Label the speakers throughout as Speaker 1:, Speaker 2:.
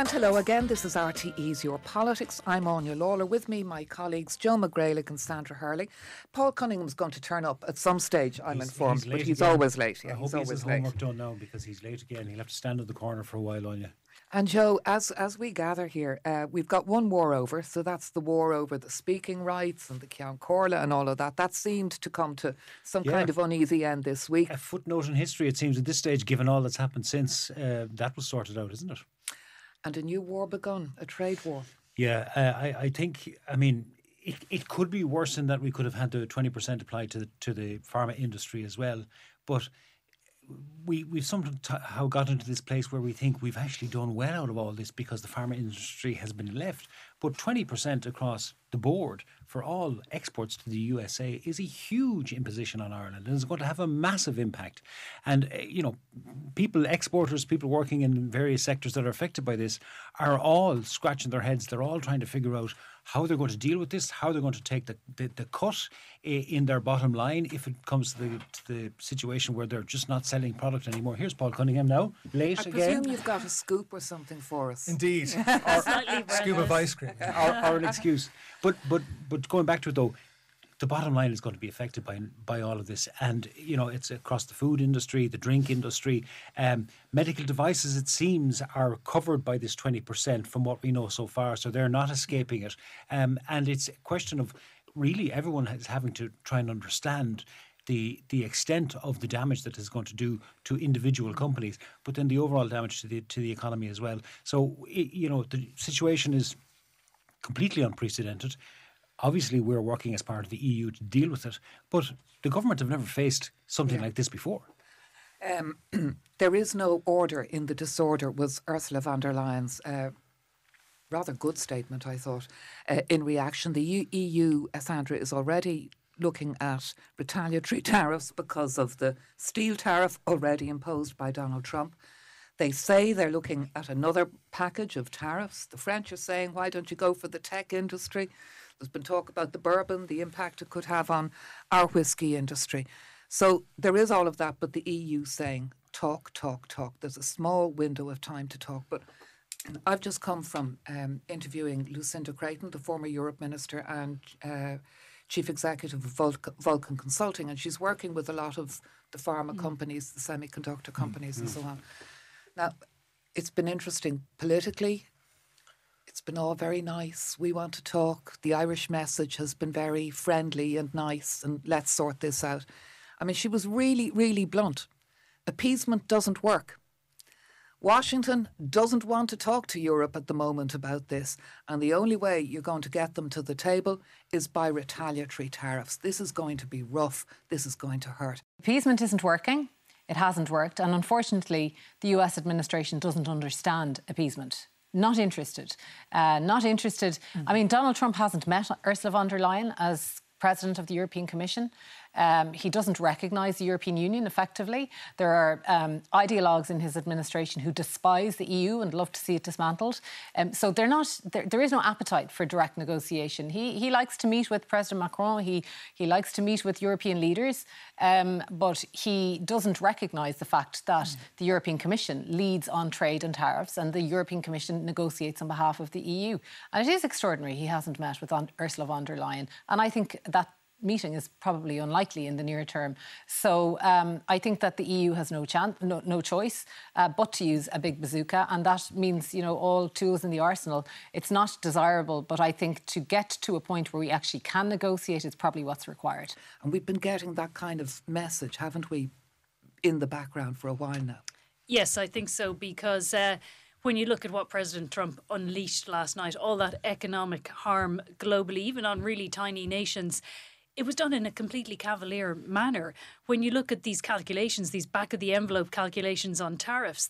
Speaker 1: And hello again, this is RTE's Your Politics. I'm Anya Lawler. With me, my colleagues Joe McGraillick and Sandra Hurley. Paul Cunningham's going to turn up at some stage, I'm informed, but he's always late.
Speaker 2: I hope he has his homework done now, because he's late again. He'll have to stand in the corner for a while, Anya.
Speaker 1: And Joe, as we gather here, we've got one war over, so that's the war over the speaking rights and the Ceann Comhairle and all of that. That seemed to come to some kind of uneasy end this week.
Speaker 2: A footnote in history, it seems, at this stage, given all that's happened since, that was sorted out, isn't it?
Speaker 1: And a new war begun, a trade war.
Speaker 2: Yeah, I think, it could be worse in that we could have had the 20% applied to the pharma industry as well. But we've somehow got into this place where we think we've actually done well out of all this because the pharma industry has been left. But 20% across the board for all exports to the USA is a huge imposition on Ireland, and it's going to have a massive impact. And, people, exporters, people working in various sectors that are affected by this are all scratching their heads. They're all trying to figure out how they're going to deal with this, how they're going to take the cut in their bottom line if it comes to the situation where they're just not selling product anymore. Here's Paul Cunningham now, late again.
Speaker 1: I presume you've got a scoop or something for us.
Speaker 3: Indeed. Or scoop of ice cream.
Speaker 2: Or an excuse. But going back to it though, the bottom line is going to be affected by all of this. And, it's across the food industry, the drink industry. Medical devices, it seems, are covered by this 20% from what we know so far. So they're not escaping it. And it's a question of really everyone is having to try and understand the extent of the damage that is going to do to individual companies, but then the overall damage to the economy as well. So, the situation is completely unprecedented. Obviously, we're working as part of the EU to deal with it, but the government have never faced something like this before.
Speaker 1: There is no order in the disorder was Ursula von der Leyen's rather good statement, I thought. In reaction, the EU, Sandra, is already looking at retaliatory tariffs because of the steel tariff already imposed by Donald Trump. They say they're looking at another package of tariffs. The French are saying, why don't you go for the tech industry? There's been talk about the bourbon, the impact it could have on our whisky industry. So there is all of that, but the EU saying, talk. There's a small window of time to talk. But I've just come from interviewing Lucinda Creighton, the former Europe Minister and Chief Executive of Vulcan Consulting, and she's working with a lot of the pharma companies, the semiconductor companies and so on. Now, it's been interesting politically. It's been all very nice. We want to talk. The Irish message has been very friendly and nice, and let's sort this out. I mean, she was really, really blunt. Appeasement doesn't work. Washington doesn't want to talk to Europe at the moment about this, and the only way you're going to get them to the table is by retaliatory tariffs. This is going to be rough. This is going to hurt.
Speaker 4: Appeasement isn't working. It hasn't worked, and unfortunately, the US administration doesn't understand appeasement. Not interested. I mean, Donald Trump hasn't met Ursula von der Leyen as President of the European Commission. He doesn't recognise the European Union effectively. There are ideologues in his administration who despise the EU and love to see it dismantled. So there is no appetite for direct negotiation. He likes to meet with President Macron. He likes to meet with European leaders. But he doesn't recognise the fact that the European Commission leads on trade and tariffs, and the European Commission negotiates on behalf of the EU. And it is extraordinary he hasn't met with Ursula von der Leyen. And I think that meeting is probably unlikely in the near term. So I think that the EU has no choice but to use a big bazooka, and that means, all tools in the arsenal. It's not desirable, but I think to get to a point where we actually can negotiate is probably what's required.
Speaker 1: And we've been getting that kind of message, haven't we, in the background for a while now?
Speaker 5: Yes, I think so, because when you look at what President Trump unleashed last night, all that economic harm globally, even on really tiny nations, it was done in a completely cavalier manner. When you look at these calculations, these back-of-the-envelope calculations on tariffs,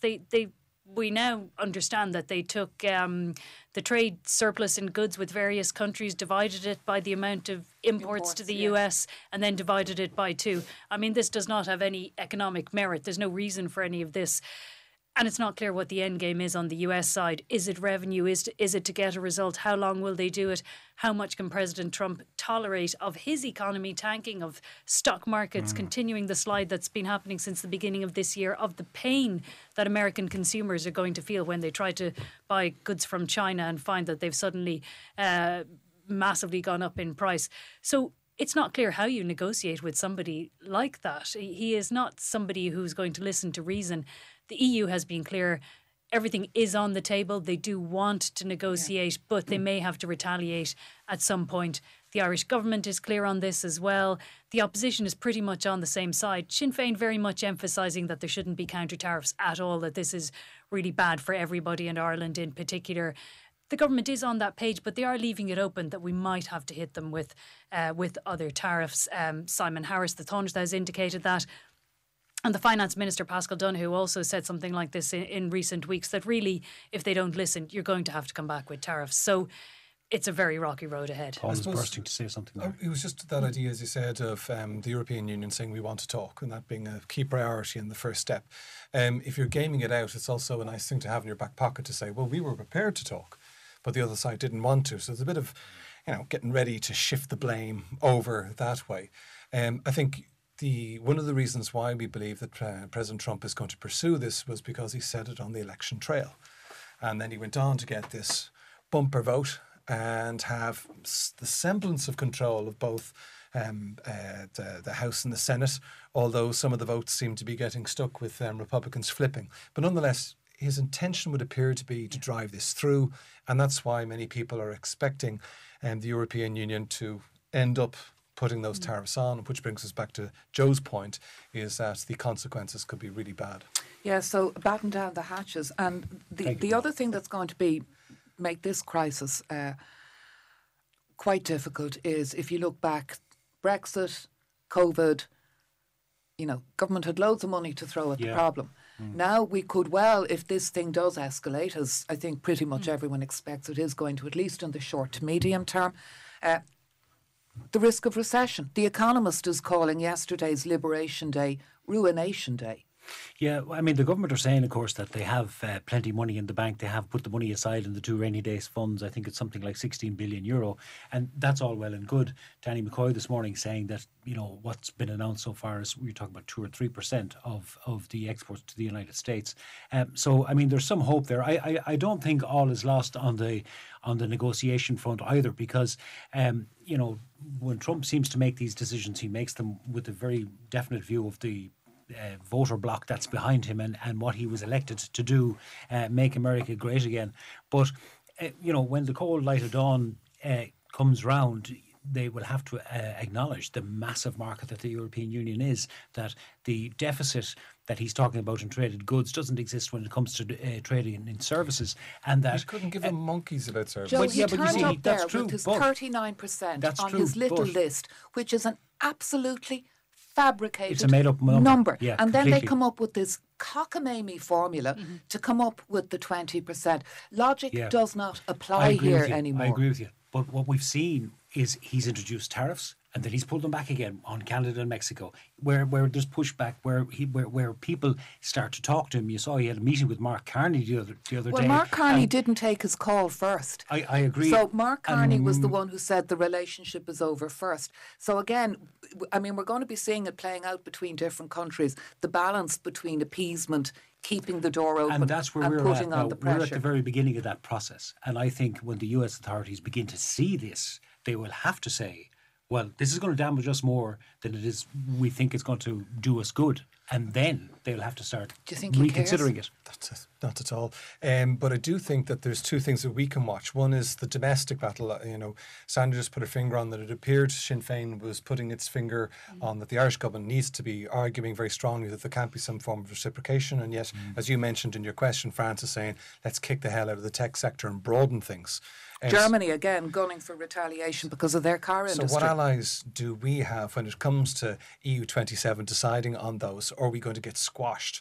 Speaker 5: we now understand that they took the trade surplus in goods with various countries, divided it by the amount of imports to the US, and then divided it by 2. I mean, this does not have any economic merit. There's no reason for any of this. And it's not clear what the end game is on the US side. Is it revenue? Is it to get a result? How long will they do it? How much can President Trump tolerate of his economy tanking, of stock markets continuing the slide that's been happening since the beginning of this year, of the pain that American consumers are going to feel when they try to buy goods from China and find that they've suddenly massively gone up in price? So it's not clear how you negotiate with somebody like that. He is not somebody who's going to listen to reason. The EU has been clear. Everything is on the table. They do want to negotiate, but they may have to retaliate at some point. The Irish government is clear on this as well. The opposition is pretty much on the same side. Sinn Féin very much emphasising that there shouldn't be counter tariffs at all, that this is really bad for everybody and Ireland in particular. The government is on that page, but they are leaving it open that we might have to hit them with other tariffs. Simon Harris, the Taoiseach, has indicated that. And the Finance Minister, Paschal Donohoe, also said something like this in recent weeks, that really, if they don't listen, you're going to have to come back with tariffs. So it's a very rocky road ahead.
Speaker 2: Paul is bursting to say something there.
Speaker 3: It was just that idea, as you said, of the European Union saying we want to talk, and that being a key priority in the first step. If you're gaming it out, it's also a nice thing to have in your back pocket to say, well, we were prepared to talk, but the other side didn't want to. So it's a bit of, getting ready to shift the blame over that way. I think one of the reasons why we believe that President Trump is going to pursue this was because he said it on the election trail. And then he went on to get this bumper vote and have the semblance of control of both the House and the Senate, although some of the votes seem to be getting stuck with Republicans flipping. But nonetheless, his intention would appear to be to drive this through, and that's why many people are expecting the European Union to end up putting those tariffs on, which brings us back to Joe's point, is that the consequences could be really bad.
Speaker 1: Yeah, so batten down the hatches. And the other thing that's going to make this crisis quite difficult is, if you look back, Brexit, COVID, government had loads of money to throw at the problem. Now we could if this thing does escalate, as I think pretty much everyone expects it is going to, at least in the short to medium term, the risk of recession. The Economist is calling yesterday's Liberation Day Ruination Day.
Speaker 2: Yeah, I mean, the government are saying, of course, that they have plenty of money in the bank. They have put the money aside in the two rainy days funds. I think it's something like €16 billion. And that's all well and good. Danny McCoy this morning saying that, what's been announced so far is we're talking about 2 or 3% of the exports to the United States. So, I mean, there's some hope there. I don't think all is lost on the negotiation front either, because, when Trump seems to make these decisions, he makes them with a very definite view of the voter bloc that's behind him and what he was elected to do, make America great again. But, when the cold light of dawn comes round, they will have to acknowledge the massive market that the European Union is, that the deficit that he's talking about in traded goods doesn't exist when it comes to trading in services, and that
Speaker 3: you couldn't give him monkeys about services.
Speaker 1: Joe, he turned up there with his 39% on his little list, which is an absolutely fabricated
Speaker 2: it's a made-up number. Yeah,
Speaker 1: and
Speaker 2: completely.
Speaker 1: then they come up with this cockamamie formula to come up with the 20%. Logic does not apply here anymore.
Speaker 2: I agree with you. But what we've seen is he's introduced tariffs, and then he's pulled them back again on Canada and Mexico, where there's pushback, where people start to talk to him. You saw he had a meeting with Mark Carney the other day.
Speaker 1: Well, Mark Carney didn't take his call first.
Speaker 2: I agree.
Speaker 1: So Mark Carney was the one who said the relationship is over first. So again, I mean, we're going to be seeing it playing out between different countries, the balance between appeasement, keeping the door open,
Speaker 2: and that's where we're
Speaker 1: putting
Speaker 2: at
Speaker 1: on the pressure.
Speaker 2: We're at the very beginning of that process. And I think when the US authorities begin to see this, they will have to say, well, this is going to damage us more than it is we think it's going to do us good. And then they'll have to start reconsidering it.
Speaker 3: Not at all. But I do think that there's two things that we can watch. One is the domestic battle. Sandra just put her finger on that. It appeared Sinn Féin was putting its finger on that the Irish government needs to be arguing very strongly that there can't be some form of reciprocation. And yet, as you mentioned in your question, Francis, saying, let's kick the hell out of the tech sector and broaden things.
Speaker 1: Germany, again, gunning for retaliation because of their car industry.
Speaker 3: So what allies do we have when it comes to EU27 deciding on those? Or are we going to get squashed?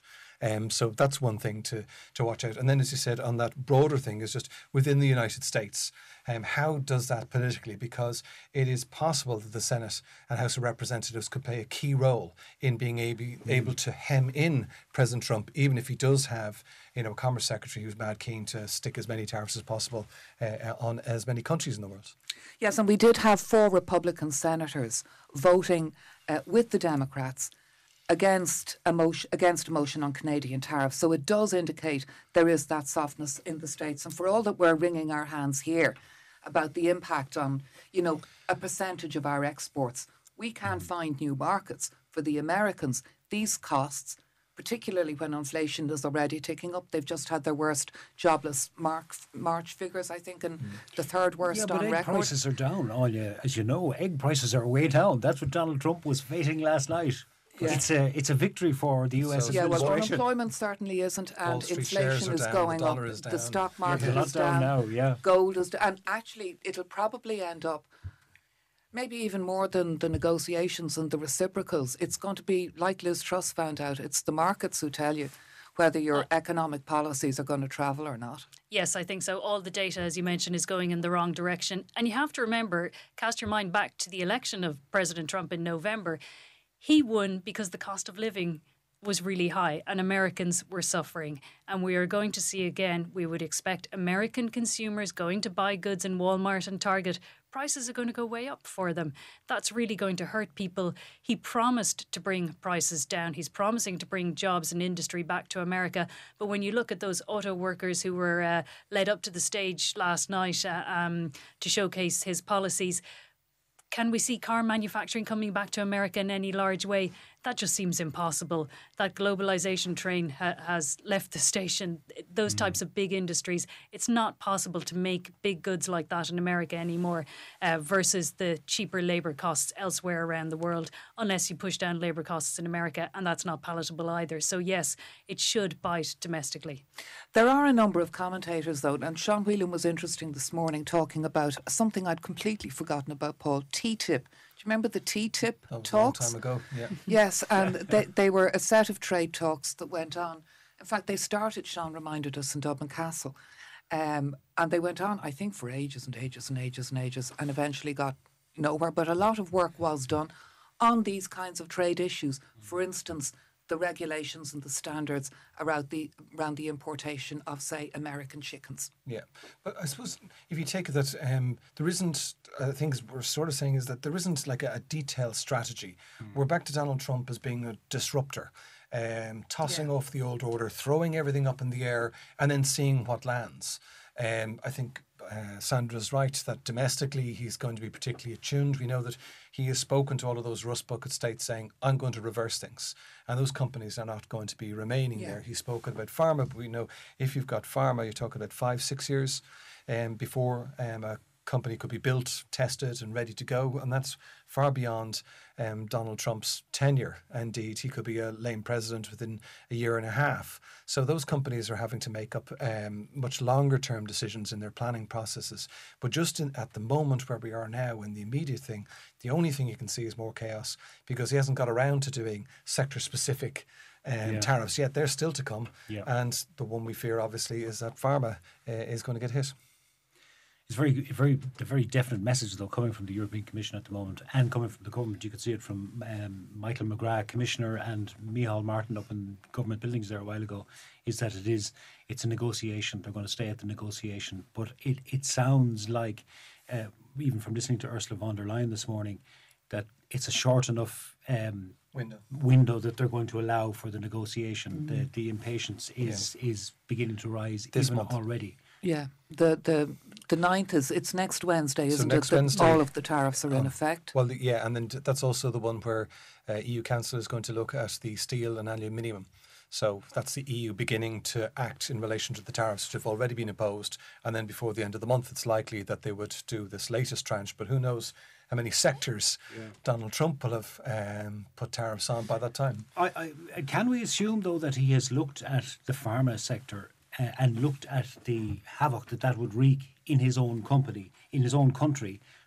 Speaker 3: So that's one thing to watch out. And then, as you said, on that broader thing is just within the United States, how does that politically? Because it is possible that the Senate and House of Representatives could play a key role in being able to hem in President Trump, even if he does have, a Commerce Secretary who's mad keen to stick as many tariffs as possible on as many countries in the world.
Speaker 1: Yes, and we did have 4 Republican senators voting with the Democrats against a motion on Canadian tariffs. So it does indicate there is that softness in the States. And for all that we're wringing our hands here about the impact on, a percentage of our exports, we can find new markets for the Americans. These costs, particularly when inflation is already ticking up, they've just had their worst jobless March figures, I think, and the third worst on record.
Speaker 2: Egg prices are down, as you know. Egg prices are way down. That's what Donald Trump was fating last night. Yeah. It's a victory for the US administration.
Speaker 1: Well, unemployment certainly isn't, and inflation is going up. The stock market is down
Speaker 2: now.
Speaker 1: Gold is down, and actually it'll probably end up maybe even more than the negotiations and the reciprocals. It's going to be like Liz Truss found out. It's the markets who tell you whether your economic policies are going to travel or not.
Speaker 5: Yes, I think so. All the data, as you mentioned, is going in the wrong direction. And you have to remember, cast your mind back to the election of President Trump in November. He won because the cost of living was really high and Americans were suffering. And we are going to see again, we would expect American consumers going to buy goods in Walmart and Target. Prices are going to go way up for them. That's really going to hurt people. He promised to bring prices down. He's promising to bring jobs and industry back to America. But when you look at those auto workers who were led up to the stage last night to showcase his policies, can we see car manufacturing coming back to America in any large way? That just seems impossible. That globalization train has left the station. Those types of big industries, it's not possible to make big goods like that in America anymore versus the cheaper labour costs elsewhere around the world, unless you push down labour costs in America, and that's not palatable either. So yes, it should bite domestically.
Speaker 1: There are a number of commentators, though, and Sean Whelan was interesting this morning talking about something I'd completely forgotten about, Paul, TTIP. Do you remember the TTIP talks?
Speaker 3: A long time ago, yeah.
Speaker 1: Yes, and they were a set of trade talks that went on. In fact, they started, Sean reminded us, in Dublin Castle. And they went on, I think, for ages and ages and ages and ages, and eventually got nowhere. But a lot of work was done on these kinds of trade issues. For instance, the regulations and the standards around the importation of, say, American chickens.
Speaker 3: Yeah, but I suppose if you take it that there isn't, I think we're sort of saying is that there isn't like a detailed strategy. We're back to Donald Trump as being a disruptor, tossing off the old order, throwing everything up in the air and then seeing what lands. I think Sandra's right that domestically he's going to be particularly attuned. We know that he has spoken to all of those rust bucket states saying, I'm going to reverse things. And those companies are not going to be remaining there. He's spoken about pharma, but we know if you've got pharma, you're talking about 5-6 years before a company could be built, tested and ready to go. And that's far beyond Donald Trump's tenure. Indeed, he could be a lame president within a year and a half. So those companies are having to make up much longer term decisions in their planning processes. But just at the moment where we are now, in the immediate thing, the only thing you can see is more chaos because he hasn't got around to doing sector specific tariffs yet. They're still to come. Yeah. And the one we fear obviously is that pharma is going to get hit.
Speaker 2: It's a very definite message, though, coming from the European Commission at the moment and coming from the government. You could see it from Michael McGrath, Commissioner, and Micheál Martin up in government buildings there a while ago, is that it's a negotiation. They're going to stay at the negotiation. But it sounds like, even from listening to Ursula von der Leyen this morning, that it's a short enough window that they're going to allow for the negotiation. The impatience is beginning to rise this even month already.
Speaker 1: Yeah, the 9th it's next Wednesday, isn't it?
Speaker 3: Next Wednesday,
Speaker 1: all of the tariffs are in effect.
Speaker 3: Well, yeah, and then that's also the one where EU Council is going to look at the steel and aluminium. So that's the EU beginning to act in relation to the tariffs which have already been imposed. And then before the end of the month, it's likely that they would do this latest tranche. But who knows how many sectors Donald Trump will have put tariffs on by that time.
Speaker 2: Can we assume, though, that he has looked at the pharma sector and looked at the havoc that would wreak in his own company, in his own country,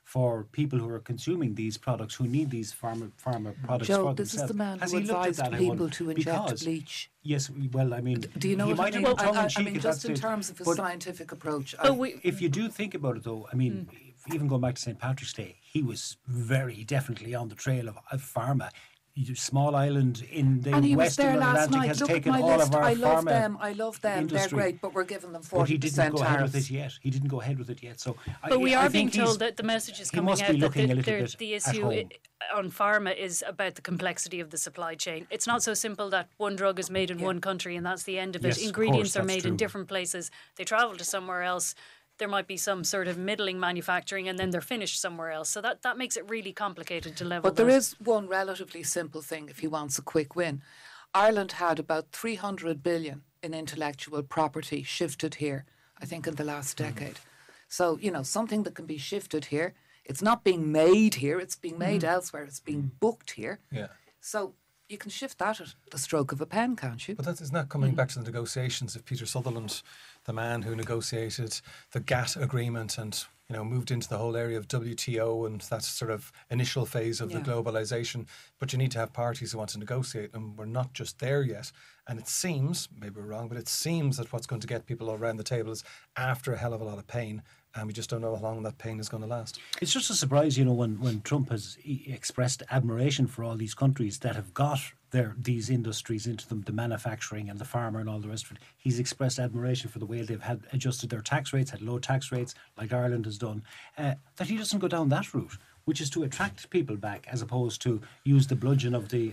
Speaker 2: for people who are consuming these products, who need these pharma products
Speaker 1: Joe,
Speaker 2: for
Speaker 1: this
Speaker 2: themselves.
Speaker 1: is the man
Speaker 2: Has
Speaker 1: who
Speaker 2: he looked at
Speaker 1: advised
Speaker 2: that, I
Speaker 1: people
Speaker 2: wonder?
Speaker 1: to inject
Speaker 2: Because-
Speaker 1: bleach.
Speaker 2: Yes, well, I mean,
Speaker 1: Do you know
Speaker 2: he
Speaker 1: what I
Speaker 2: might
Speaker 1: mean?
Speaker 2: have been tongue in
Speaker 1: I
Speaker 2: cheek
Speaker 1: mean,
Speaker 2: at
Speaker 1: just
Speaker 2: that
Speaker 1: in
Speaker 2: stage,
Speaker 1: terms of a
Speaker 2: but
Speaker 1: scientific approach.
Speaker 2: if you do think about it, though, I mean, even going back to St. Patrick's Day, he was very definitely on the trail of pharma. Small island in the
Speaker 1: and he was
Speaker 2: western
Speaker 1: there last
Speaker 2: Atlantic
Speaker 1: night.
Speaker 2: has
Speaker 1: Look at
Speaker 2: taken
Speaker 1: my
Speaker 2: all
Speaker 1: list.
Speaker 2: of our
Speaker 1: I love
Speaker 2: pharma
Speaker 1: them. I love them.
Speaker 2: industry.
Speaker 1: They're great, but we're giving them 40%
Speaker 2: But he didn't go ahead with
Speaker 1: tariffs.
Speaker 2: it yet. He didn't go ahead with it yet. So,
Speaker 5: But we are being
Speaker 2: think he's-
Speaker 5: told that the message is
Speaker 2: he
Speaker 5: coming
Speaker 2: must
Speaker 5: out
Speaker 2: be
Speaker 5: that
Speaker 2: looking a little bit
Speaker 5: the
Speaker 2: at
Speaker 5: issue
Speaker 2: home.
Speaker 5: on pharma is about the complexity of the supply chain. It's not so simple that one drug is made in one country and that's the end of
Speaker 2: Yes,
Speaker 5: it.
Speaker 2: of
Speaker 5: Ingredients
Speaker 2: course,
Speaker 5: are
Speaker 2: that's
Speaker 5: made in
Speaker 2: true.
Speaker 5: different places. They travel to somewhere else. There might be some sort of middling manufacturing and then they're finished somewhere else. So that makes it really complicated to level
Speaker 1: But there
Speaker 5: that.
Speaker 1: is one relatively simple thing if he wants a quick win. Ireland had about 300 billion in intellectual property shifted here, I think, in the last decade. So, something that can be shifted here. It's not being made here, it's being made elsewhere, it's being booked here.
Speaker 3: Yeah.
Speaker 1: So you can shift that at the stroke of a pen, can't you?
Speaker 3: But that is not coming back to the negotiations of Peter Sutherland, the man who negotiated the GATT agreement and moved into the whole area of WTO and that sort of initial phase of the globalization. But you need to have parties who want to negotiate, and we're not just there yet. And it seems, maybe we're wrong, but it seems that what's going to get people around the table is after a hell of a lot of pain, and we just don't know how long that pain is going to last.
Speaker 2: It's just a surprise, when Trump has expressed admiration for all these countries that have got these industries into them, the manufacturing and the pharma and all the rest of it. He's expressed admiration for the way they've had adjusted their tax rates, had low tax rates, like Ireland has done. That he doesn't go down that route, which is to attract people back, as opposed to use the bludgeon of the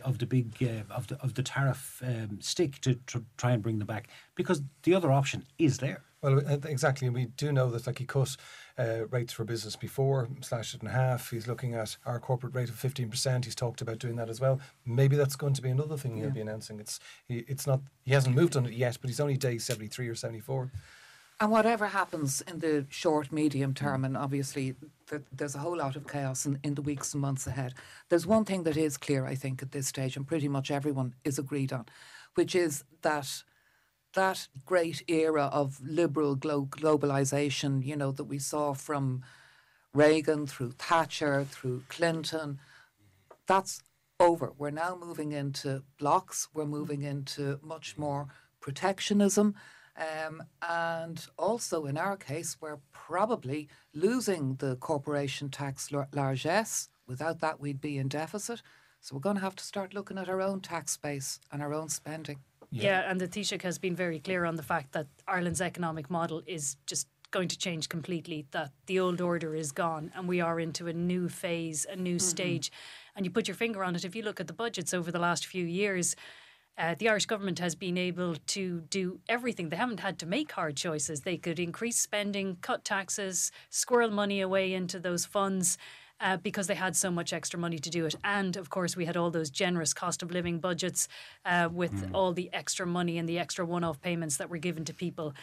Speaker 2: tariff stick to try and bring them back, because the other option is there.
Speaker 3: Well, exactly. We do know that he cut rates for business before, slashed it in half. He's looking at our corporate rate of 15%. He's talked about doing that as well. Maybe that's going to be another thing he'll be announcing. It's not. He hasn't moved on it yet, but he's only day 73 or 74.
Speaker 1: And whatever happens in the short, medium term, and obviously there's a whole lot of chaos in the weeks and months ahead, there's one thing that is clear, I think, at this stage, and pretty much everyone is agreed on, which is that great era of liberal globalisation, that we saw from Reagan through Thatcher, through Clinton, that's over. We're now moving into blocks. We're moving into much more protectionism. And also, in our case, we're probably losing the corporation tax largesse. Without that, we'd be in deficit. So we're going to have to start looking at our own tax base and our own spending.
Speaker 5: Yeah, and the Taoiseach has been very clear on the fact that Ireland's economic model is just going to change completely, that the old order is gone and we are into a new phase, a new stage. And you put your finger on it. If you look at the budgets over the last few years, the Irish government has been able to do everything. They haven't had to make hard choices. They could increase spending, cut taxes, squirrel money away into those funds, because they had so much extra money to do it. And, of course, we had all those generous cost of living budgets with all the extra money and the extra one-off payments that were given to people.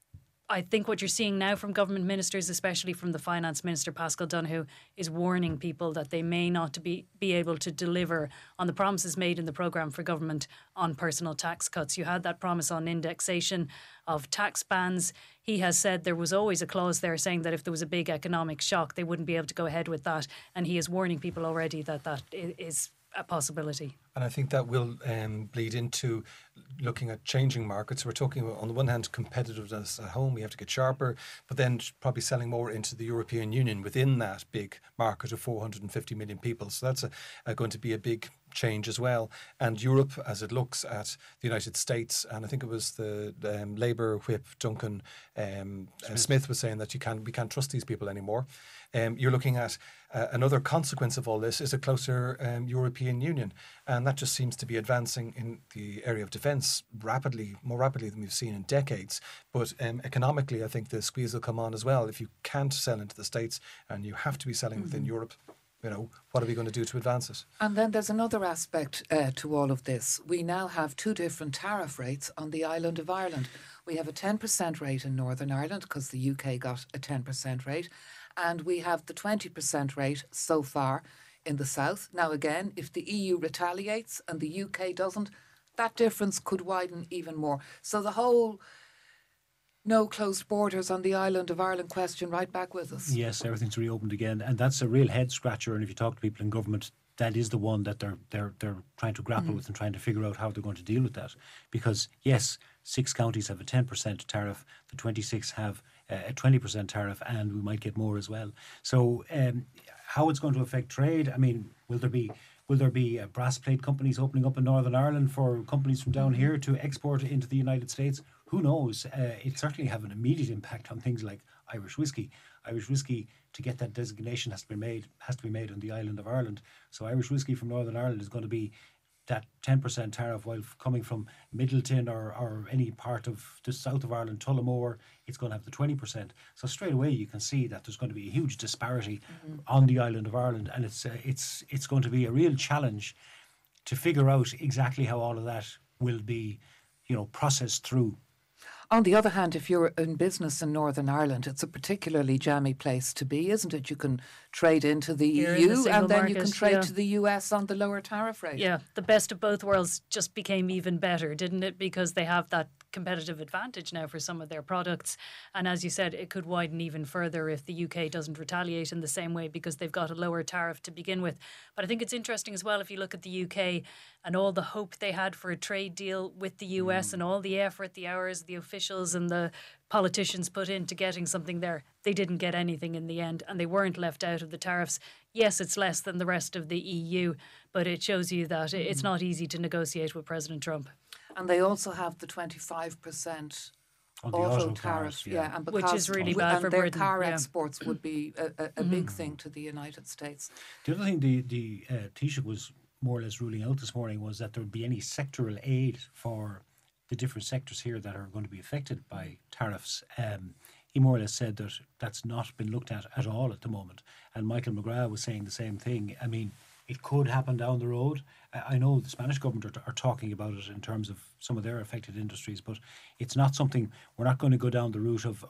Speaker 5: I think what you're seeing now from government ministers, especially from the Finance Minister, Paschal Donohoe, is warning people that they may not be able to deliver on the promises made in the programme for government on personal tax cuts. You had that promise on indexation of tax bans. He has said there was always a clause there saying that if there was a big economic shock, they wouldn't be able to go ahead with that. And he is warning people already that that is a possibility.
Speaker 3: And I think that will bleed into looking at changing markets. We're talking about, on the one hand, competitiveness at home. We have to get sharper, but then probably selling more into the European Union within that big market of 450 million people. So that's going to be a big change as well. And Europe, as it looks at the United States, and I think it was the Labour whip Duncan Smith was saying that we can't trust these people anymore. You're looking at another consequence of all this is a closer European Union, and that just seems to be advancing in the area of defence more rapidly than we've seen in decades. But economically, I think the squeeze will come on as well. If you can't sell into the States and you have to be selling within Europe, what are we going to do to advance it?
Speaker 1: And then there's another aspect to all of this. We now have two different tariff rates on the island of Ireland. We have a 10% rate in Northern Ireland because the UK got a 10% rate. And we have the 20% rate so far in the south. Now, again, if the EU retaliates and the UK doesn't, that difference could widen even more. So the whole no closed borders on the island of Ireland question right back with us.
Speaker 2: Yes, everything's reopened again, and that's a real head scratcher. And if you talk to people in government, that is the one that they're trying to grapple with and trying to figure out how they're going to deal with that. Because yes, 6 counties have a 10% tariff, the 26 have a 20% tariff, and we might get more as well. So how it's going to affect trade? I mean, will there be brass plate companies opening up in Northern Ireland for companies from down here to export into the United States? Who knows? It certainly have an immediate impact on things like Irish whiskey. Irish whiskey, to get that designation, has to be made on the island of Ireland. So Irish whiskey from Northern Ireland is going to be that 10% tariff, while coming from Middleton or any part of the south of Ireland, Tullamore, it's going to have the 20%. So straight away you can see that there's going to be a huge disparity on the island of Ireland, and it's going to be a real challenge to figure out exactly how all of that will be, processed through.
Speaker 1: On the other hand, if you're in business in Northern Ireland, it's a particularly jammy place to be, isn't it? You can trade into the EU and then you can trade to the US on the lower tariff rate.
Speaker 5: Yeah, the best of both worlds just became even better, didn't it? Because they have that competitive advantage now for some of their products. And as you said, it could widen even further if the UK doesn't retaliate in the same way, because they've got a lower tariff to begin with. But I think it's interesting as well, if you look at the UK and all the hope they had for a trade deal with the US and all the effort, the hours, the officials and the politicians put into getting something there, they didn't get anything in the end, and they weren't left out of the tariffs. Yes, it's less than the rest of the EU, but it shows you that it's not easy to negotiate with President Trump.
Speaker 1: And they also have the 25% auto tariff, and because,
Speaker 5: which is really bad for
Speaker 1: their
Speaker 5: Britain.
Speaker 1: car exports would be a big thing to the United States.
Speaker 2: The other thing the Taoiseach was more or less ruling out this morning was that there would be any sectoral aid for the different sectors here that are going to be affected by tariffs. He more or less said that that's not been looked at all at the moment. And Michael McGrath was saying the same thing. I mean, it could happen down the road. I know the Spanish government are talking about it in terms of some of their affected industries, but it's not something, we're not going to go down the route of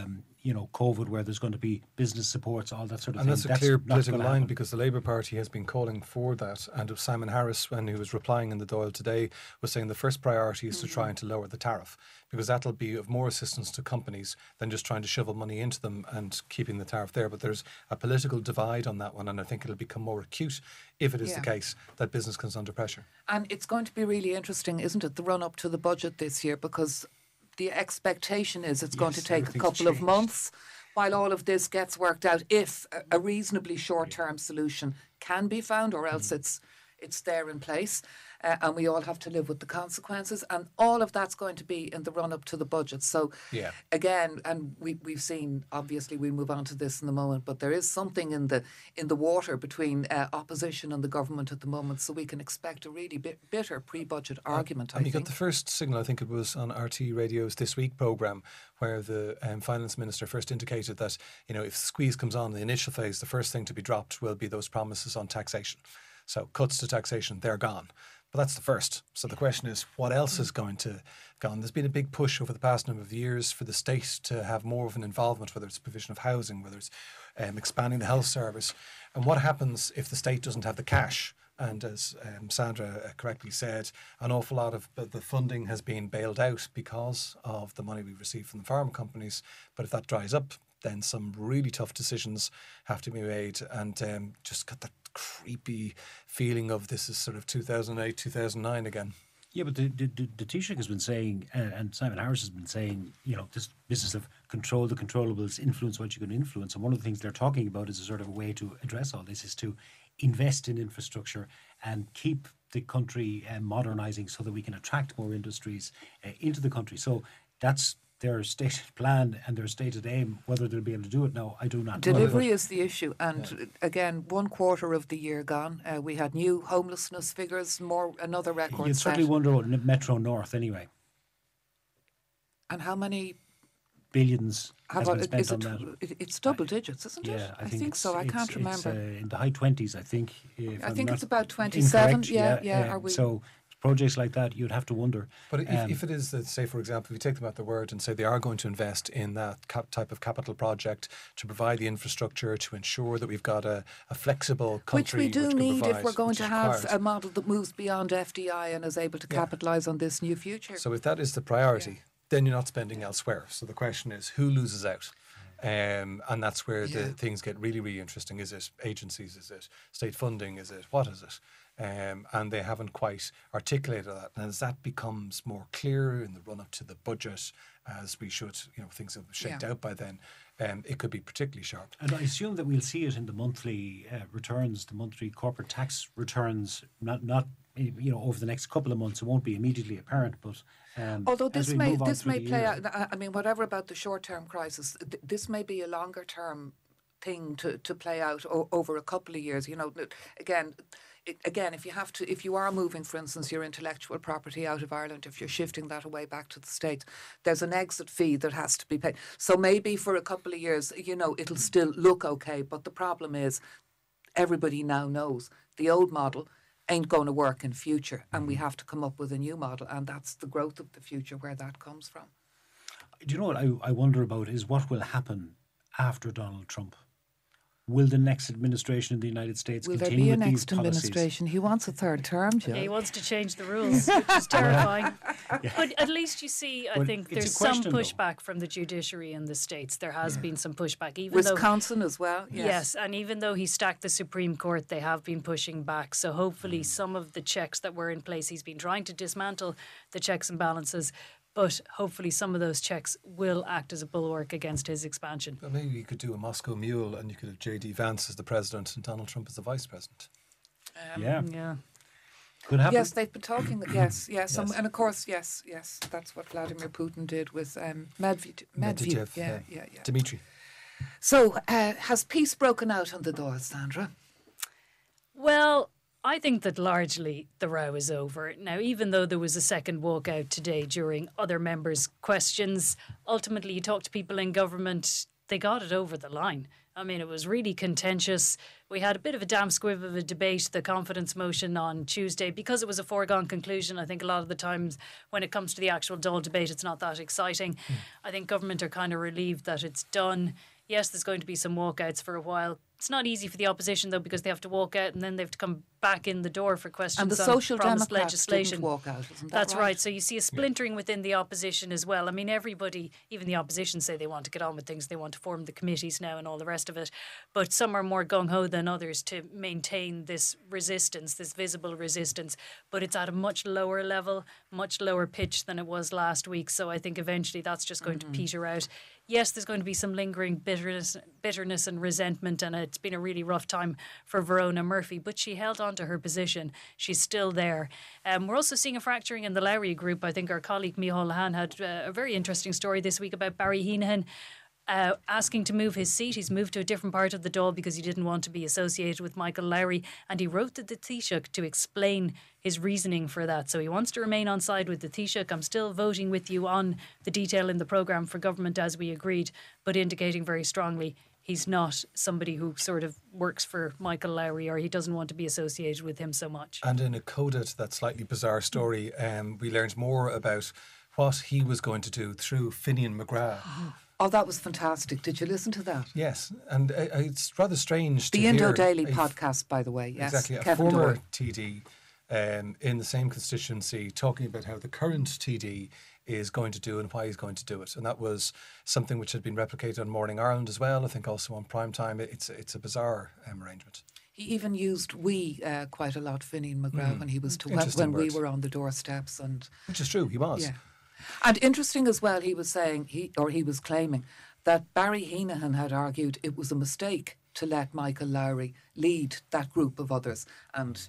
Speaker 2: COVID, where there's going to be business supports, all that sort of thing.
Speaker 3: And that's a clear political line, because the Labour Party has been calling for that. And Simon Harris, when he was replying in the Dáil today, was saying the first priority is to try and to lower the tariff, because that'll be of more assistance to companies than just trying to shovel money into them and keeping the tariff there. But there's a political divide on that one, and I think it'll become more acute if it is the case that business comes under pressure.
Speaker 1: And it's going to be really interesting, isn't it, the run-up to the budget this year, because the expectation is it's going to take a couple of months while all of this gets worked out, if a reasonably short-term solution can be found, or else it's there in place. And we all have to live with the consequences. And all of that's going to be in the run-up to the budget. So, again, and we've seen, obviously, we'll move on to this in a moment, but there is something in the water between opposition and the government at the moment. So we can expect a really bitter pre-budget argument, I think.
Speaker 3: And you got the first signal, I think it was on RT Radio's This Week programme, where the Finance Minister first indicated that, if squeeze comes on in the initial phase, the first thing to be dropped will be those promises on taxation. So cuts to taxation, they're gone. But that's the first. So the question is, what else is going to go on? There's been a big push over the past number of years for the state to have more of an involvement, whether it's provision of housing, whether it's expanding the health service. And what happens if the state doesn't have the cash? And as Sandra correctly said, an awful lot of the funding has been bailed out because of the money we receive from the pharma companies. But if that dries up, then some really tough decisions have to be made. And just got that creepy feeling of this is sort of 2008, 2009 again.
Speaker 2: Yeah, but the Taoiseach has been saying, and Simon Harris has been saying, this business of control the controllables, influence what you can influence. And one of the things they're talking about is a sort of a way to address all this is to invest in infrastructure and keep the country modernising so that we can attract more industries into the country. So that's their stated plan and their stated aim. Whether they'll be able to do it now, I do not know.
Speaker 1: Delivery is the issue. And again, 1/4 of the year gone. We had new homelessness figures, another record
Speaker 2: You'd
Speaker 1: set.
Speaker 2: certainly wonder about Metro North anyway.
Speaker 1: And how many
Speaker 2: billions has been spent on that?
Speaker 1: It's double digits, isn't it?
Speaker 2: Yeah,
Speaker 1: I think so. I can't remember.
Speaker 2: It's in the high 20s, I think.
Speaker 1: I think it's about 27. Yeah. Are we?
Speaker 2: So projects like that, you'd have to wonder.
Speaker 3: But if it is, say, for example, if you take them at their word and say they are going to invest in that type of capital project to provide the infrastructure, to ensure that we've got a flexible country.
Speaker 1: Which we do need if we're going to have
Speaker 3: required.
Speaker 1: a model that moves beyond FDI and is able to capitalise on this new future.
Speaker 3: So if that is the priority, then you're not spending elsewhere. So the question is, who loses out? And that's where the things get really, really interesting. Is it agencies? Is it state funding? Is it, what is it? And they haven't quite articulated that. And as that becomes more clear in the run-up to the budget, as we should, things have shaked out by then, it could be particularly sharp.
Speaker 2: And I assume that we'll see it in the monthly returns, the monthly corporate tax returns, not over the next couple of months. It won't be immediately apparent, but
Speaker 1: although this may play out. I mean, whatever about the short-term crisis, this may be a longer-term thing to play out over a couple of years. Again, if you are moving, for instance, your intellectual property out of Ireland, if you're shifting that away back to the States, there's an exit fee that has to be paid. So maybe for a couple of years, it'll still look okay. But the problem is, everybody now knows the old model ain't going to work in future, and we have to come up with a new model, and that's the growth of the future, where that comes from.
Speaker 2: Do you know what I wonder about is what will happen after Donald Trump? Will the next administration in the United States continue with these policies? Will there be a next
Speaker 1: administration? He wants a third term, Jill.
Speaker 5: Yeah, he wants to change the rules, which is terrifying. But at least you see, I think there's some pushback from the judiciary in the States. There has been some pushback. Even
Speaker 1: Wisconsin as well?
Speaker 5: Yes, and even though he stacked the Supreme Court, they have been pushing back. So hopefully some of the checks that were in place, he's been trying to dismantle the checks and balances, but hopefully some of those checks will act as a bulwark against his expansion.
Speaker 3: Well, maybe you could do a Moscow Mule and you could have J.D. Vance as the president and Donald Trump as the vice president.
Speaker 2: Yeah. Could happen.
Speaker 1: Yes, they've been talking. Yes. And of course, yes, that's what Vladimir Putin did with Medvedev. Yeah.
Speaker 3: Dmitry.
Speaker 1: So, has peace broken out on the Dáil, Sandra?
Speaker 5: Well, I think that largely the row is over. Now, even though there was a second walkout today during other members' questions, ultimately you talk to people in government, they got it over the line. I mean, it was really contentious. We had a bit of a damn squib of a debate, the confidence motion on Tuesday, because it was a foregone conclusion. I think a lot of the times when it comes to the actual Dáil debate, it's not that exciting. I think government are kind of relieved that it's done. Yes, there's going to be some walkouts for a while. It's not easy for the opposition, though, because they have to walk out and then they have to come back in the door for questions
Speaker 1: and the
Speaker 5: on
Speaker 1: Social
Speaker 5: promised
Speaker 1: Democrats
Speaker 5: legislation.
Speaker 1: Didn't walk out, isn't that
Speaker 5: That's right. So you see a splintering within the opposition as well. I mean, everybody, even the opposition, say they want to get on with things. They want to form the committees now and all the rest of it. But some are more gung-ho than others to maintain this resistance, this visible resistance. But it's at a much lower level, much lower pitch than it was last week. So I think eventually that's just going to peter out. Yes, there's going to be some lingering bitterness and resentment, and it's been a really rough time for Verona Murphy, but she held on to her position. She's still there. We're also seeing a fracturing in the Lowry group. I think our colleague Micheál Lehane had a very interesting story this week about Barry Heenan asking to move his seat. He's moved to a different part of the Dáil because he didn't want to be associated with Michael Lowry, and he wrote to the Taoiseach to explain his reasoning for that. So he wants to remain on side with the Taoiseach. I'm still voting with you on the detail in the programme for government as we agreed, but indicating very strongly he's not somebody who sort of works for Michael Lowry, or he doesn't want to be associated with him so much.
Speaker 3: And in a coda to that slightly bizarre story, we learned more about what he was going to do through Finian McGrath.
Speaker 1: Oh, that was fantastic. Did you listen to that?
Speaker 3: Yes, and it's rather strange to
Speaker 1: the
Speaker 3: hear...
Speaker 1: Indo Daily podcast, by the way, yes.
Speaker 3: Exactly, a
Speaker 1: Kevin
Speaker 3: former
Speaker 1: Dorr.
Speaker 3: TD in the same constituency talking about how the current TD is going to do and why he's going to do it. And that was something which had been replicated on Morning Ireland as well, I think also on Prime Time. It's a bizarre arrangement.
Speaker 1: He even used we quite a lot, Finian McGrath, when he was when we were on the doorsteps.
Speaker 3: Which is true, he was.
Speaker 1: Yeah. And interesting as well, he was saying, he was claiming that Barry Heenan had argued it was a mistake to let Michael Lowry lead that group of others. And,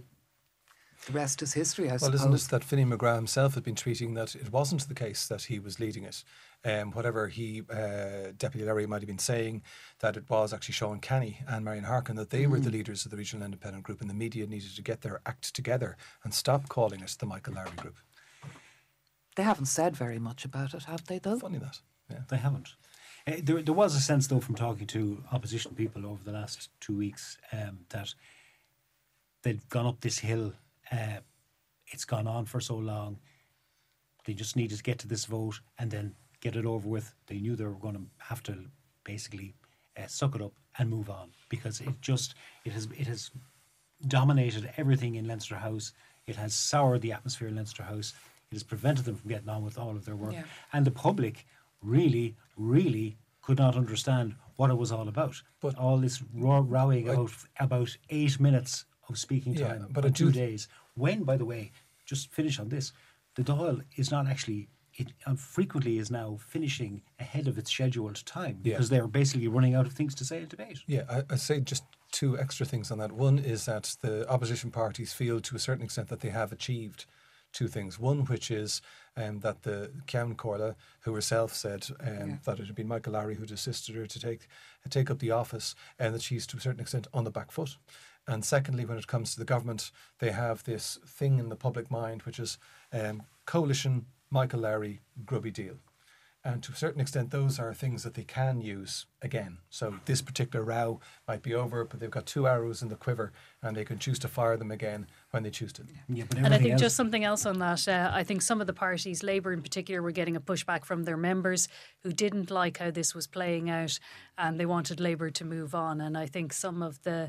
Speaker 1: the rest is history, I suppose.
Speaker 3: Well, isn't it that Finian McGrath himself had been tweeting that it wasn't the case that he was leading it? Whatever Deputy Lowry might have been saying, that it was actually Sean Kenny and Marion Harkin, that they were the leaders of the Regional Independent Group, and the media needed to get their act together and stop calling it the Michael Lowry Group.
Speaker 1: They haven't said very much about it, have they, though?
Speaker 3: Funny that. Yeah.
Speaker 2: They haven't. There was a sense, though, from talking to opposition people over the last 2 weeks that they'd gone up this hill. It's gone on for so long. They just needed to get to this vote and then get it over with. They knew they were going to have to basically suck it up and move on, because it has dominated everything in Leinster House. It has soured the atmosphere in Leinster House. It has prevented them from getting on with all of their work.
Speaker 1: Yeah.
Speaker 2: And the public really, really could not understand what it was all about.
Speaker 3: But
Speaker 2: all this rowing about 8 minutes of speaking
Speaker 3: Yeah,
Speaker 2: time
Speaker 3: but
Speaker 2: on
Speaker 3: I do
Speaker 2: 2 days. When, by the way, just finish on this, the Dáil is not actually, it frequently is now finishing ahead of its scheduled time
Speaker 3: Yeah.
Speaker 2: because they're basically running out of things to say in debate.
Speaker 3: Yeah, I say just two extra things on that. One is that the opposition parties feel to a certain extent that they have achieved two things. One, which is that the Ceann Comhairle, who herself said that it had been Michael Lowry who'd assisted her to take up the office, and that she's to a certain extent on the back foot. And secondly, when it comes to the government, they have this thing in the public mind, which is coalition, Michael Lowry, grubby deal. And to a certain extent, those are things that they can use again. So this particular row might be over, but they've got 2 arrows in the quiver and they can choose to fire them again when they choose to.
Speaker 2: Yeah, but
Speaker 5: And I think
Speaker 2: everything
Speaker 5: just something else on that, I think some of the parties, Labour in particular, were getting a pushback from their members who didn't like how this was playing out and they wanted Labour to move on. And I think some of the...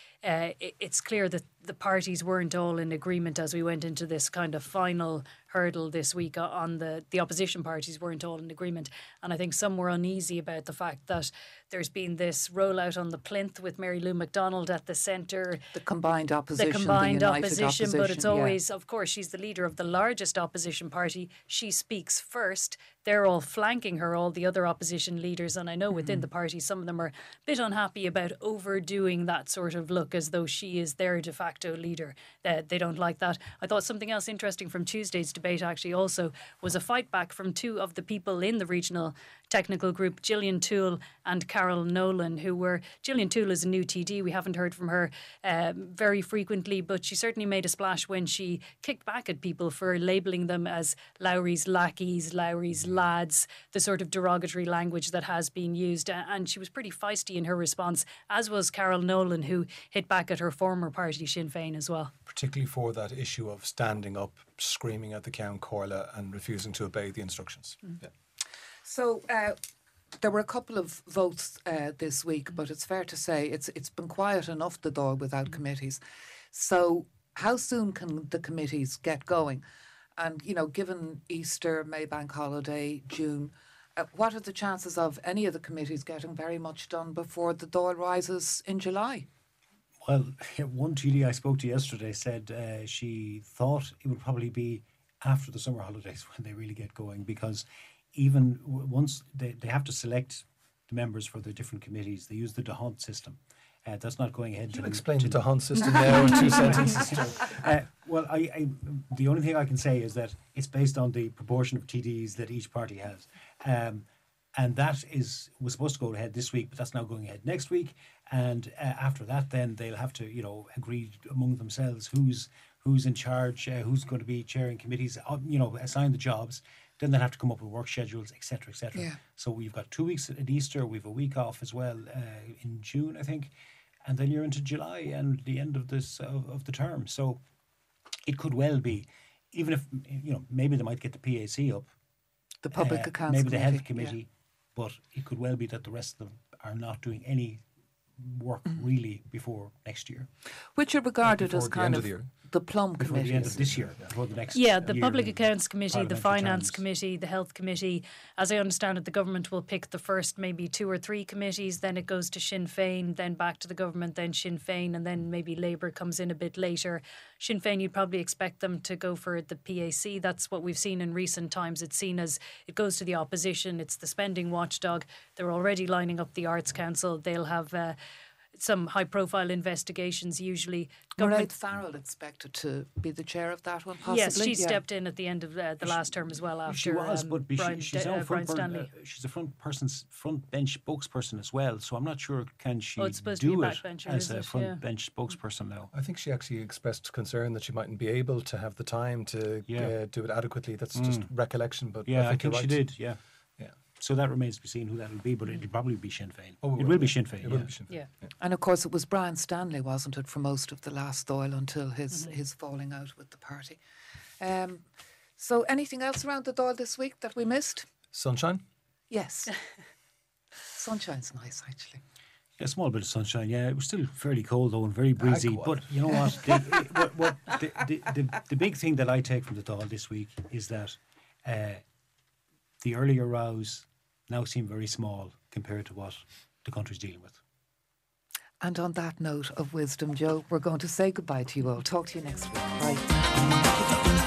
Speaker 5: it's clear that the parties weren't all in agreement as we went into this kind of final hurdle this week on the opposition parties weren't all in agreement. And I think some were uneasy about the fact that there's been this rollout on the plinth with Mary Lou McDonald at the centre.
Speaker 1: The combined opposition.
Speaker 5: The combined
Speaker 1: united
Speaker 5: opposition, but it's
Speaker 1: yeah.
Speaker 5: always, of course, she's the leader of the largest opposition party. She speaks first. They're all flanking her, all the other opposition leaders. And I know within the party, some of them are a bit unhappy about overdoing that sort of look as though she is their de facto leader. They don't like that. I thought something else interesting from Tuesday's debate actually also was a fight back from 2 of the people in the regional technical group, Gillian Toole and Carol Nolan, who were... Gillian Toole is a new TD. We haven't heard from her very frequently, but she certainly made a splash when she kicked back at people for labelling them as Lowry's lackeys, Lowry's lads, the sort of derogatory language that has been used. And she was pretty feisty in her response, as was Carol Nolan, who hit back at her former party, Sinn Féin, as well.
Speaker 3: Particularly for that issue of standing up, screaming at the Ceann Comhairle and refusing to obey the instructions. Yeah.
Speaker 1: So there were a couple of votes this week, but it's fair to say it's been quiet enough, the Dáil, without committees. So how soon can the committees get going? And, you know, given Easter, Maybank holiday, June, what are the chances of any of the committees getting very much done before the Dáil rises in July?
Speaker 2: Well, one TD I spoke to yesterday said she thought it would probably be after the summer holidays when they really get going, because even once they have to select the members for the different committees, they use the D'Hunt system. That's not going ahead.
Speaker 3: Can you explain the D'Hunt system now in 2 sentences?
Speaker 2: Well, the only thing I can say is that it's based on the proportion of TDs that each party has. And that was supposed to go ahead this week, but that's now going ahead next week. And after that, then they'll have to, agree among themselves who's in charge, who's going to be chairing committees, assign the jobs. Then they'll have to come up with work schedules, etc., etc.
Speaker 1: Yeah.
Speaker 2: So we've got 2 weeks at Easter. We've a week off as well in June, I think, and then you're into July and the end of this of the term. So it could well be, even if maybe they might get the PAC up,
Speaker 1: The Public Accounts
Speaker 2: maybe the
Speaker 1: Committee,
Speaker 2: Health Committee, but it could well be that the rest of them are not doing any work really before next year.
Speaker 1: which are regarded
Speaker 3: Before
Speaker 1: as
Speaker 3: the
Speaker 1: kind
Speaker 3: end
Speaker 1: of
Speaker 3: of the year.
Speaker 1: the plum
Speaker 2: Before the end
Speaker 1: committees.
Speaker 2: of this year, before the next
Speaker 5: Yeah, the
Speaker 2: year
Speaker 5: Public
Speaker 2: in
Speaker 5: Accounts Committee, the
Speaker 2: parliamentary
Speaker 5: Finance
Speaker 2: terms.
Speaker 5: Committee, the Health Committee. As I understand it, the government will pick the first maybe 2 or 3 committees, then it goes to Sinn Féin, then back to the government, then Sinn Féin, and then maybe Labour comes in a bit later. Sinn Féin, you'd probably expect them to go for the PAC. That's what we've seen in recent times. It's seen as it goes to the opposition. It's the spending watchdog. They're already lining up the Arts Council. They'll have some high-profile investigations usually.
Speaker 1: Mairead Farrell expected to be the chair of that one, possibly?
Speaker 5: Yes, she
Speaker 1: Yeah.
Speaker 5: stepped in at the end of the last term as well after
Speaker 2: She was, but
Speaker 5: Brian,
Speaker 2: she's
Speaker 5: Brian Stanley.
Speaker 2: she's a front bench spokesperson as well. So I'm not sure can she
Speaker 5: Oh, it's supposed to be
Speaker 2: do
Speaker 5: a
Speaker 2: it
Speaker 5: backbencher,
Speaker 2: as
Speaker 5: is
Speaker 2: a
Speaker 5: it?
Speaker 2: front
Speaker 5: Yeah.
Speaker 2: bench spokesperson now.
Speaker 3: I think she actually expressed concern that she mightn't be able to have the time to
Speaker 2: Yeah.
Speaker 3: do it adequately. That's just recollection, but
Speaker 2: Yeah, I
Speaker 3: I
Speaker 2: think
Speaker 3: think,
Speaker 2: she
Speaker 3: you're right.
Speaker 2: did. Yeah.
Speaker 3: Yeah.
Speaker 2: So that remains to be seen who that'll be, but it'll probably be Sinn Féin.
Speaker 3: Oh,
Speaker 2: it will be Sinn Féin.
Speaker 3: It will
Speaker 2: yeah.
Speaker 3: be Sinn Féin.
Speaker 5: Yeah.
Speaker 1: And of course, it was Brian Stanley, wasn't it, for most of the last Dáil until his falling out with the party. So anything else around the Dáil this week that we missed?
Speaker 3: Sunshine?
Speaker 1: Yes. Sunshine's nice, actually.
Speaker 2: A small bit of sunshine, yeah. It was still fairly cold though and very breezy. But you know what? The big thing that I take from the Dáil this week is that the earlier rows now seem very small compared to what the country's dealing with.
Speaker 1: And on that note of wisdom, Joe, we're going to say goodbye to you all. Talk to you next week. Bye.